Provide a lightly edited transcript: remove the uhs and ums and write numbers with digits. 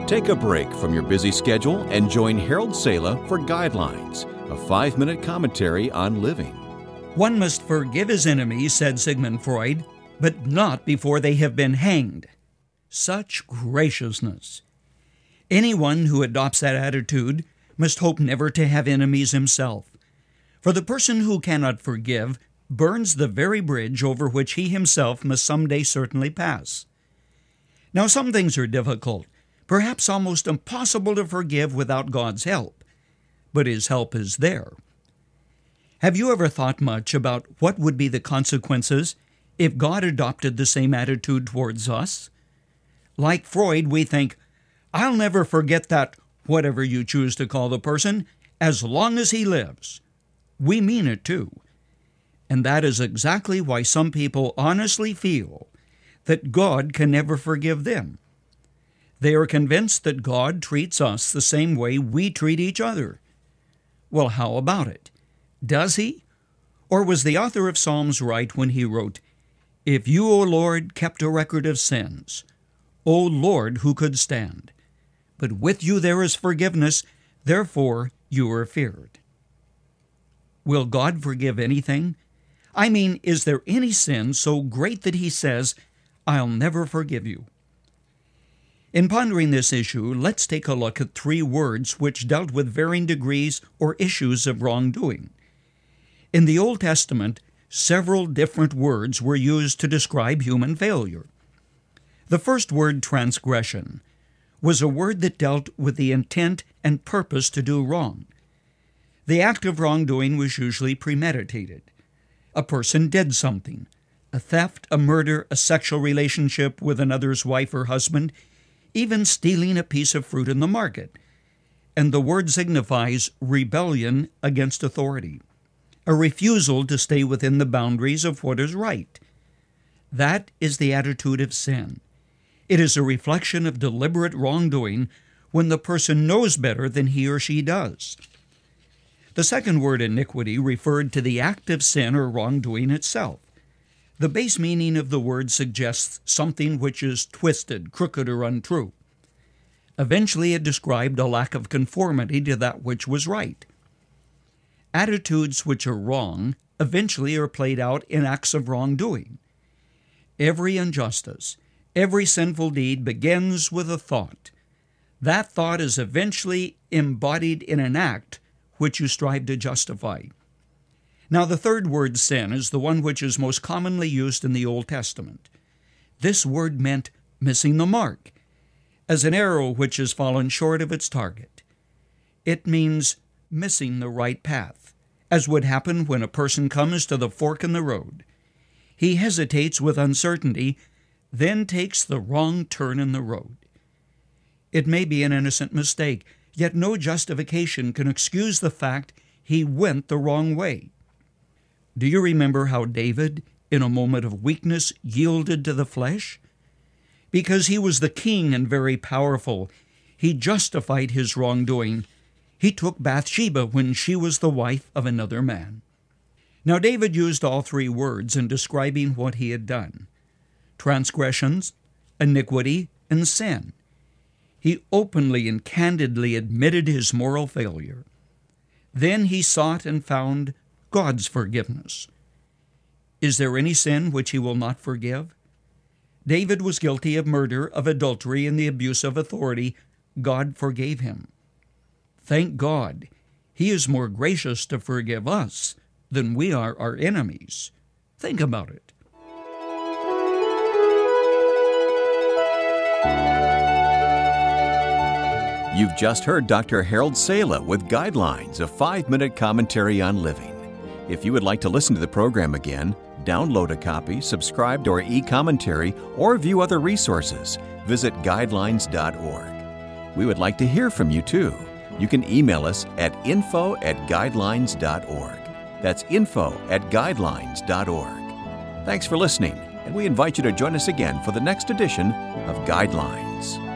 Take a break from your busy schedule and join Harold Sala for Guidelines, a 5-minute commentary on living. One must forgive his enemies, said Sigmund Freud, but not before they have been hanged. Such graciousness! Anyone who adopts that attitude must hope never to have enemies himself. For the person who cannot forgive burns the very bridge over which he himself must someday certainly pass. Now, some things are difficult, perhaps almost impossible to forgive without God's help, but His help is there. Have you ever thought much about what would be the consequences if God adopted the same attitude towards us? Like Freud, we think, I'll never forget that, whatever you choose to call the person, as long as he lives. We mean it too. And that is exactly why some people honestly feel that God can never forgive them. They are convinced that God treats us the same way we treat each other. Well, how about it? Does He? Or was the author of Psalms right when he wrote, "If you, O Lord, kept a record of sins, O Lord, who could stand? But with you there is forgiveness, therefore you are feared." Will God forgive anything? I mean, is there any sin so great that He says, "I'll never forgive you"? In pondering this issue, let's take a look at 3 words which dealt with varying degrees or issues of wrongdoing. In the Old Testament, several different words were used to describe human failure. The first word, transgression, was a word that dealt with the intent and purpose to do wrong. The act of wrongdoing was usually premeditated. A person did something, a theft, a murder, a sexual relationship with another's wife or husband, even stealing a piece of fruit in the market. And the word signifies rebellion against authority, a refusal to stay within the boundaries of what is right. That is the attitude of sin. It is a reflection of deliberate wrongdoing when the person knows better than he or she does. The second word, iniquity, referred to the act of sin or wrongdoing itself. The base meaning of the word suggests something which is twisted, crooked, or untrue. Eventually, it described a lack of conformity to that which was right. Attitudes which are wrong eventually are played out in acts of wrongdoing. Every injustice, every sinful deed begins with a thought. That thought is eventually embodied in an act which you strive to justify. Now, the third word, sin, is the one which is most commonly used in the Old Testament. This word meant missing the mark, as an arrow which has fallen short of its target. It means missing the right path, as would happen when a person comes to the fork in the road. He hesitates with uncertainty, then takes the wrong turn in the road. It may be an innocent mistake, yet no justification can excuse the fact he went the wrong way. Do you remember how David, in a moment of weakness, yielded to the flesh? Because he was the king and very powerful, he justified his wrongdoing. He took Bathsheba when she was the wife of another man. Now, David used all 3 words in describing what he had done: transgressions, iniquity, and sin. He openly and candidly admitted his moral failure. Then he sought and found God's forgiveness. Is there any sin which He will not forgive? David was guilty of murder, of adultery, and the abuse of authority. God forgave him. Thank God, He is more gracious to forgive us than we are our enemies. Think about it. You've just heard Dr. Harold Sala with Guidelines, a 5-minute commentary on living. If you would like to listen to the program again, download a copy, subscribe to our e-commentary, or view other resources, visit guidelines.org. We would like to hear from you too. You can email us at info@guidelines.org. That's info@guidelines.org. Thanks for listening, and we invite you to join us again for the next edition of Guidelines.